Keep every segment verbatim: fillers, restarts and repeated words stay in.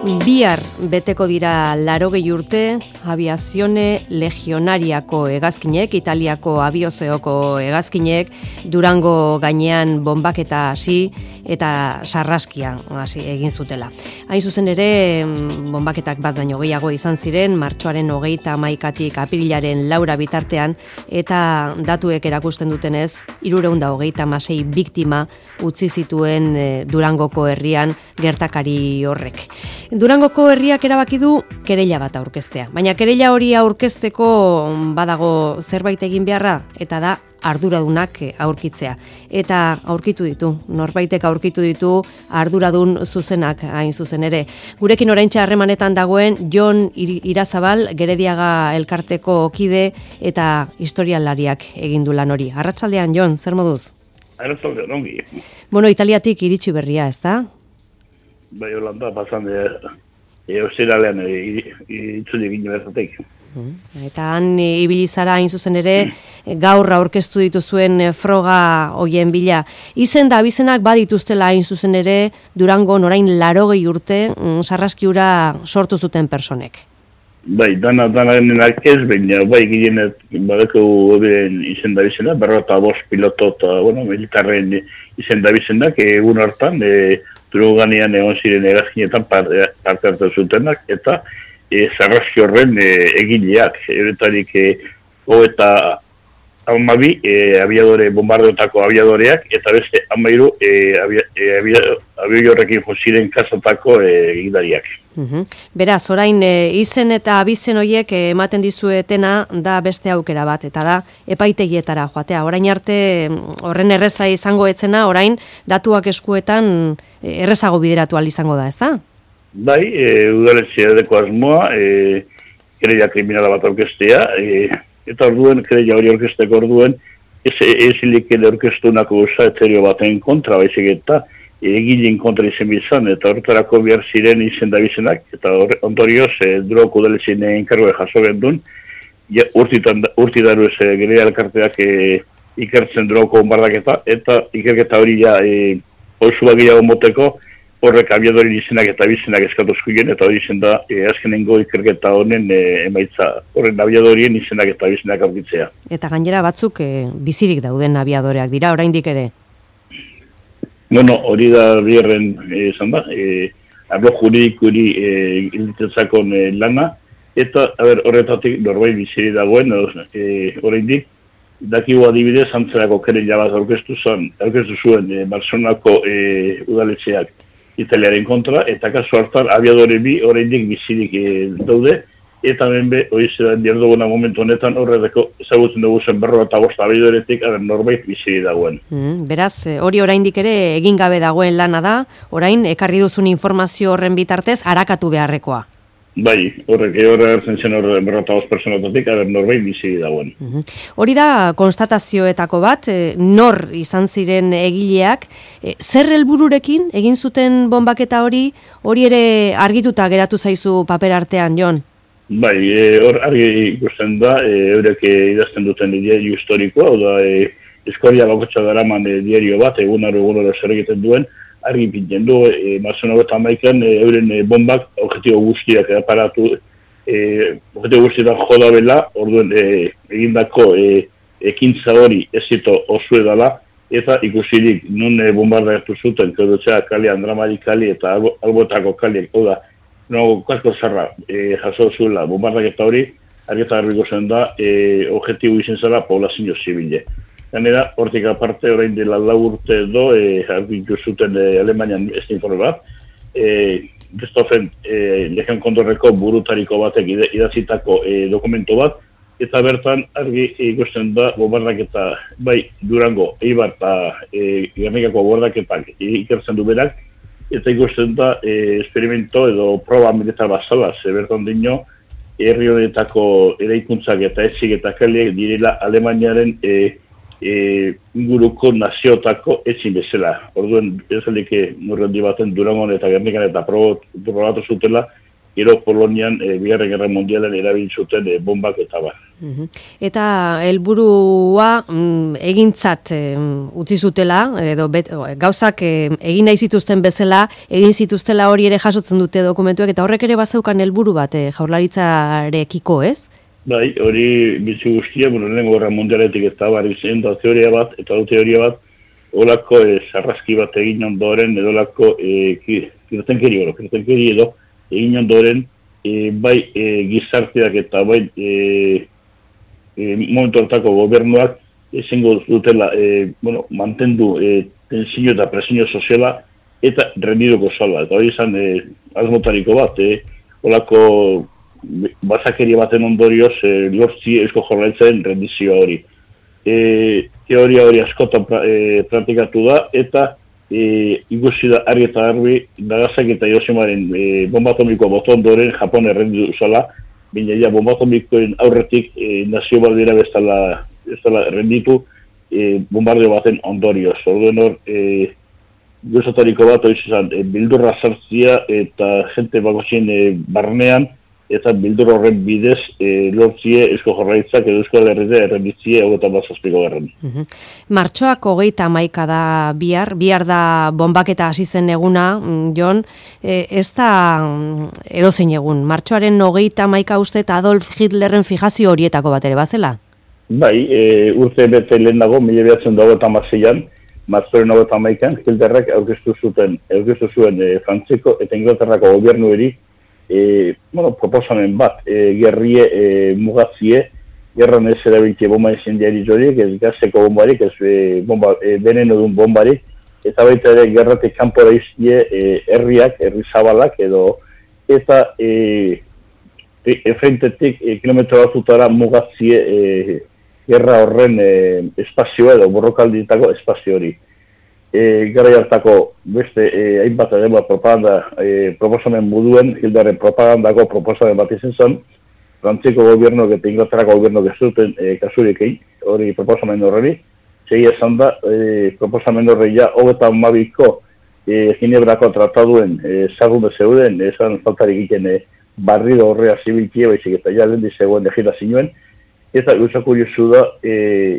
Bihar beteko dira larogei urte aviazione legionariako hegazkinek, Italiako abiozeoko hegazkinek, Durango gainean bombaketa hasi eta sarraskia hasi egin zutela. Hain zuzen ere, bombaketak bat baino gehiago izan ziren, martxoaren hogeita hamaikatik apirilaren laura bitartean, eta datuek erakusten dutenez, hirurehun eta hogeita hamasei biktima utzi zituen Durangoko herrian gertakari horrek. Durangoko herriak erabaki du kereila bat aurkeztea, baina kereila hori aurkezteko badago zerbait egin beharra, eta da arduradunak aurkitzea. Eta aurkitu ditu, norbaitek aurkitu ditu arduradun zuzenak hain zuzen ere. Gurekin oraintxe harremanetan dagoen Jon Irazabal, Gerediaga elkarteko kide eta historialariak egin du lan hori. Arratsaldean, Jon, zer moduz? Arratsaldean, ongi. Bueno, Italiatik iritsi berria, ezta? Bai, Holanda, pasan de Australian itzuli egin bertatik. Eta han ibili zara hain zuzen ere gaur aurkeztu dituzuen froga hoien bila. Izen da abizenak badituztela hain zuzen ere Durango orain larogei urte sarraskiura sortu zuten personek. Bai, dana dana denak ez, baina bai gehienet badeko hoben izen da abizena, berrota bost piloto eta bueno, militarren izen da abizenak egun hartan e, Duranganean egon ziren hegazkinetan parte hartu zutenak eta E, sarraski horren e, egileak, euretarik e, eta hamabi e, abiadore, bombardeotako abiadoreak, eta beste hamairu e, abioi horrekin josiren kasatako e, egidariak. Uhum. Beraz, orain e, izen eta abizen horiek e, ematen dizuetena da beste aukera bat, eta da epaitegietara joatea. Orain arte horren erreza izango etzena, orain datuak eskuetan e, errezago bideratu ahal izango da, ezta? Bai, e, udaletxea deko asmoa, e, kereila kriminala bat orkestea, e, eta orduen, kereila hori orkesteko orduen, ez ezilikele orkestunako usaetzerio baten kontra, baizik eta egilin kontra izen bizan, eta horretarako behar ziren izen da bizenak, eta ondorioz, e, Durangoko udaletxean enkargoa jaso gendun, ja, urti daru ez kereila elkarteak e, ikertzen Durangoko bombardaketa, eta ikerketa hori ja, e, osu bagiago moteko, horrek abiadoren izenak eta bizenak eskatuzkuien, eta hori izen da, e, azkenengo ikerketa honen e, emaitza, horren abiadorien izenak eta bizenak aurkitzea. Eta gainera batzuk e, bizirik dauden abiadoreak dira, oraindik ere? Bueno, hori da biherren izan da, e, arlo juridikuri e, ilitetzakon e, lana, eta ber, horretatik norbait biziri dagoen, e, oraindik, dakigu adibidez, antzerako kereila bat aurkeztu zuen, aurkeztu zuen e, Barcelonako e, udaletxeak, Italiaren kontra, eta kasu hartan abiadore bi oraindik bizirik e, daude, eta benbe, hori zedan diarduguna momentu honetan horretako ezagutzen dugu zen berro eta bost abiadoretik, aber norbait bizirik dagoen. Mm, beraz, hori oraindik ere egin gabe dagoen lana da, orain ekarri duzun informazio horren bitartez harakatu beharrekoa. Bai, horrek horre hartzen zen horre berrota bost personatatik, aber norbait bizirik dagoen. Mm-hmm. Hori da konstatazioetako bat, e, nor izan ziren egileak, e, zer helbururekin egin zuten bombaketa hori, hori ere argituta geratu zaizu paper artean, Jon? Bai, e, hor argi ikusten da, e, eurek idazten duten diario historikoa, oda e, eskoria bakotxa daraman e, diario bat, egunaro egunaro zer egiten duen, argi pinten du, e, marzen hori eta maikan, e, euren e, bombak objektibo guztiak aparatu, e, objektibo guztiak joda bela, orduen e, egindako e, ekintza hori ezito osu edala, eta ikusirik nun e, bombardatu zuten, kedotzea kali, Andramari kali eta albo, albotako kaliek, oda, no, kasko zarra e, jaso zuela bombardaketa hori, argi eta garbiko zen da, e, objektibo izen zela poblazio zibile. Ganera, hortik aparte, orain dela lau urte edo, e, argitu zuten e, Alemanian ez informe bat, e, Gestofen e, Legion Kondorreko burutariko batek idazitako e, dokumento bat, eta bertan argi ikusten da bombardaketa bai Durango, Eibar eta e, Gernikako bombardaketak ikertzen du berak, eta ikusten da e, experimento edo proba militar bazala, ze bertan dino, herri honetako eraikuntzak eta etxik eta kaliek direla Alemaniaren e, E, inguruko naziotako etxin bezala. Orduen, ez alike nurrendi baten Durangon eta Gernikan eta probatu zutela gero Polonian e, Bigarren Gerra Mundialen erabil zuten e, bombak eta bar. Eta helburua mm, egintzat e, utzi zutela, edo bet, gauzak e, egin nahi zituzten bezala, egin zituztela hori ere jasotzen dute dokumentuek, eta horrek ere bazeukan helburu bat e, jaurlaritzarekiko, ez? Bai, hori bizi guztia, bueno, lehenengo Gerra Mundialetik eta bar izan da teoria bat, eta da teoria bat, olako e, sarraski bat egin ondoren, edo olako e, kirtenkeri, kirtenkeri edo, egin ondoren, e, bai e, gizarteak eta bai e, e, momentu hartako gobernuak ezingo dutela e, bueno, mantendu e, tensio eta presio soziala eta rendiduko salba. Eta hori izan e, asmotariko bat, e, olako basakeria baten ondorioz e, lortzi Eusko Jaurlaritzaren rendizioa hori. E, teoria hori askotan pra, e, praktikatu da eta E, ikusi da argi eta garbi Nagasaki eta Hiroshimaren e, bomba atomikoa bota ondoren Japon errendu zala, baina ja bomba atomikoen aurretik e, nazio baldira bezala, bezala errenditu e, bombardeo baten ondorioz. Orduen hor, e, gozatariko bat hori izan, e, bildurra sartzia eta jente bakotxien e, barnean, eta bildur horren bidez e, lortzie Eusko Jaurlaritzak edo Euskal Herria errenditzie hogeita hamazazpiko garran. Uh-huh. Martxoak hogeita hamaika da bihar, bihar da bombaketa hasi zen eguna, Jon, e, ez da edozein egun. Martxoaren hogeita hamaika uste eta Adolf Hitlerren fijazio horietako bat ere bazela? Bai, e, urte bete lehen dago, mila behatzen da hogeita hamaseian, martxoaren hogeita hamaikan, Hitlerrek aurkeztu zuten, aurkeztu zuen e, Frantziko eta Inglaterrako gobernueri E, bueno, proposamen bat, e, gerrie e, mugatzie, gerran ez erabiltze bomba incendiari horiek, ez gazeko bombarik, ez e, bomba, e, veneno dun bombarik, eta baita ere gerratik kanpora iztie e, herriak, herri zabalak, edo, eta e, e, efrentetik e, kilometro batutara mugatzie e, gerra horren e, espazioa edo borrokalditako espazio hori. E, gara hartako beste e, hainbat edema propaganda e, proposamen moduen, Hitlerren propagandako proposamen bat izan zen, Frantziko gobernuak eta Inglaterrako gobernuak ez zuten e, kasurik egin, hori proposamen horreri, segi esan da, e, proposamen horrei ja, hogeita hamabiko e, Ginebrako trataduen e, zagume zeuden, esan faltarik egiten e, barrido horrea zibilkie, baizik eta ja lehendi zegoen dejita zinuen, eta gauza kuriosu da, e,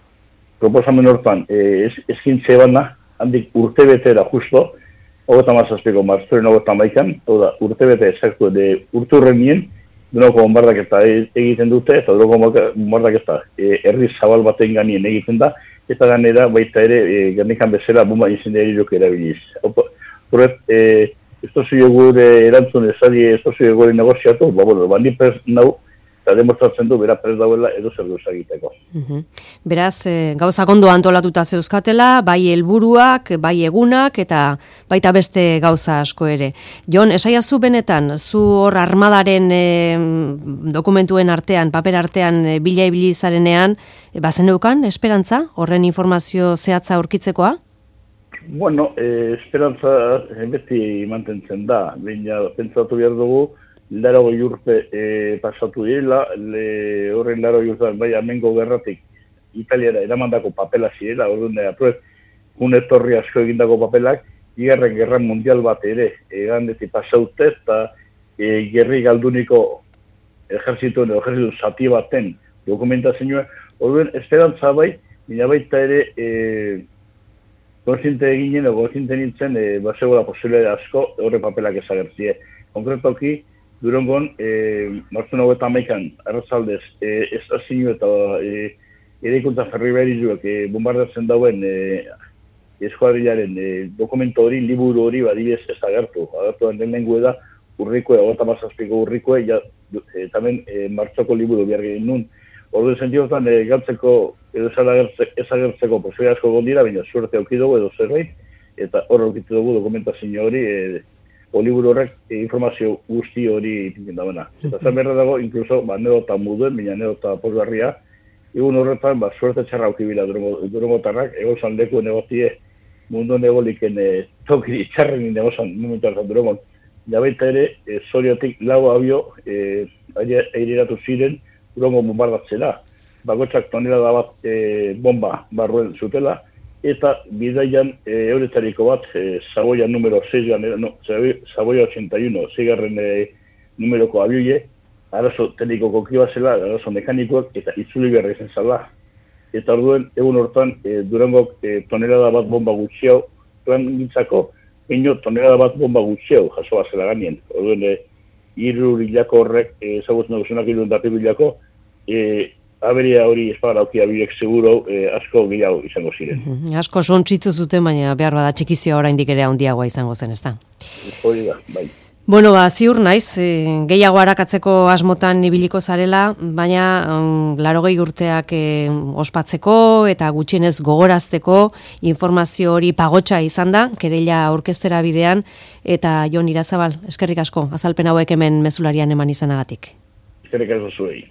proposamen hortan e, ezkintze bana, handik urte betera justo, hogeita hamazazpiko martxoaren hogeita hamaikan, oda urte bete ezaktu de urturrenien, dunoko bombardaketa egiten dute, eta dunoko bombardaketa e, herri zabal baten ganien egiten da, eta ganera baita ere e, Gernikan bezala bomba incendiariok erabiliz. Horret, e, ez tozu gure erantzun ezari, ez tozu gure negoziatu, ba, bueno, bandi prez nau, eta demostratzen du, bera prez dauela edo zer duz egiteko. Uh-huh. Beraz, e, gauzak ondo antolatuta zeuzkatela, bai helburuak, bai egunak, eta baita beste gauza asko ere. Jon, esaiazu benetan, zu hor armadaren e, dokumentuen artean, paper artean, e, bila ibili zarenean, e, bazeneukan, esperantza, horren informazio zehatza aurkitzekoa? Bueno, e, esperantza beti mantentzen da, baina pentsatu behar dugu, laro urte e, pasatu direla, le, horren laro urte, bai, amengo gerratik Italiara eramandako papela zirela, orduan da, apruez, un etorri asko egindako papelak, Bigarren Gerra Mundial bat ere, egandetik pasaute, eta e, gerri galduniko ejerzituen, ejerzitu zati baten dokumentazioa, orduan, esperantza bai, baina baita ere, e, konsiente eginen, o konsiente nintzen, e, basegola posibilea asko, horre papelak ezagertzie. Konkretoki, Durangon, e, martxoaren hogeita hamaikan, arratsaldez, e, estazio eta e, eraikuntza ferrobiarioak e, bombardatzen dauen e, eskuadrilaren e, dokumento hori, liburu hori, badibidez ez agertu. Agertu den lehenengo da, urrikoe, hogeita hamazazpiko urrikoe, ja, e, tamen e, martxoko liburu behar egin nun. Ordu sentiotan, e, galtzeko, edo ez agertzeko posibilea asko gondira, baina suerte auki dugu edo zerbait, eta hor aukitu dugu dokumentazio hori, e, o liburu horrek e, informazio guzti hori ipintzen da bena. Eta zen berra dago, inkluso, ba, anedota muduen, baina anedota posgarria, egun horretan, ba, suerte txarra aukibila durangotarrak, egon zan leku negozie, mundu negoliken e, toki txarren negozan, momentu hartan durangon. Ja baita ere, e, zoriotik lau abio, e, airiratu ziren, durango bombardatzera. Bakotxak tonela da bat e, bomba barruen zutela, eta bidaian e, euretariko bat, e, Saboia numero seis, no, Saboia ochenta y uno, zigarren e, numeroko abioie, arazo tekniko kiba zela, arazo mekanikoak eta itzuli beharra izan zela. Eta orduen, egun hortan, e, Durangok e, tonelada bat bomba gutxiau, plan gintzako, ino tonelada bat bomba gutxiau jasoa zela ganien. Orduen, e, iru hilako horrek, ezagutzen dugu zunak iru endapi hilako, e, aberia hori espagara aukia bilek seguro e, asko gehiago izango ziren. Mm-hmm. Asko sontzitu zuten, baina behar bada txikizioa oraindik ere handiagoa izango zen, ezta? Hori da, bai. Bueno, ba, ziur naiz, e, gehiago arakatzeko asmotan ibiliko zarela, baina um, larogei urteak e, ospatzeko eta gutxienez gogorazteko informazio hori pagotxa izan da, kereila orkestera bidean, eta Jon Irazabal, eskerrik asko, azalpen hauek hemen mezularian eman izanagatik. Eskerrik asko zuei.